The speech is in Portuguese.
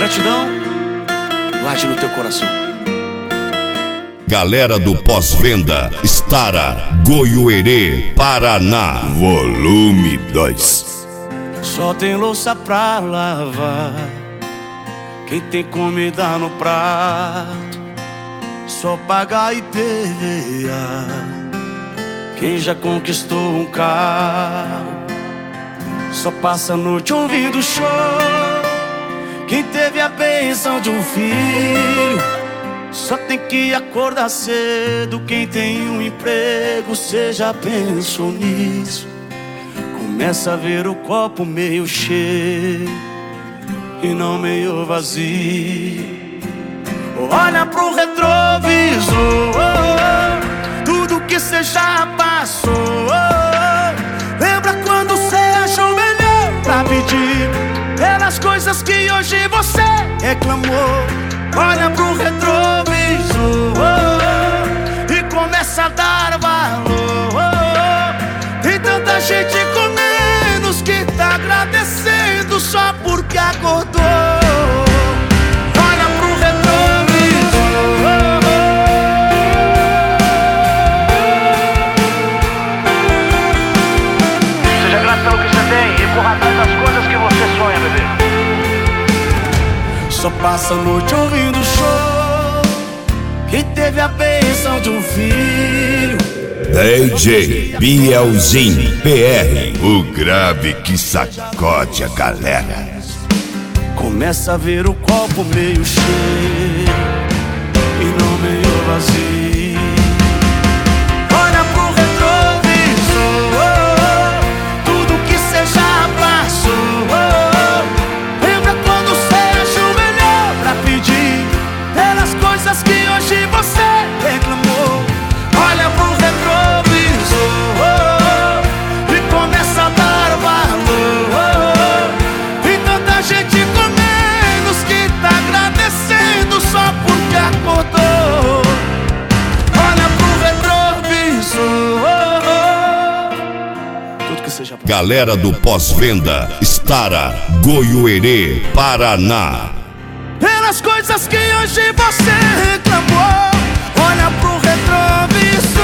gratidão guarde no teu coração. Galera do pós-venda, Stara, Goiuerê, Paraná. Volume 2. Só tem louça pra lavar, quem tem comida no prato, só paga IPVA, quem já conquistou um carro, só passa a noite ouvindo show, quem teve a bênção de um filho, só tem que acordar cedo. Quem tem um emprego, cê já pensou nisso? Começa a ver o copo meio cheio e não meio vazio. Olha pro retrovisor, tudo que cê já passou. Lembra quando cê ajoelhou pra pedir pelas coisas que hoje você reclamou? Olha pro retrovisor e começa a dar valor. Tem tanta gente com menos que tá agradecendo só porque acordou. Olha pro retrovisor. Seja grato pelo que você tem e corra atrás das coisas que você sonha, bebê. Só passa a noite ouvindo show, quem teve a bênção de um filho. DJ Bielzinho PR, o grave que sacode a galera. Começa a ver o copo meio cheio e não meio vazio. Olha pro retrovisor, tudo que cê já passou. Lembra quando cê ajoelhou pra pedir pelas coisas que hoje você reclamou? Olha pro retrovisor e começa a dar valor. Tem tanta gente com menos que tá agradecendo só porque acordou. Olha pro retrovisor, tudo que seja. Galera do pós-venda, Stara, Goiuerê, Paraná. Pelas coisas que hoje você reclamou. Olha pro retrovisor.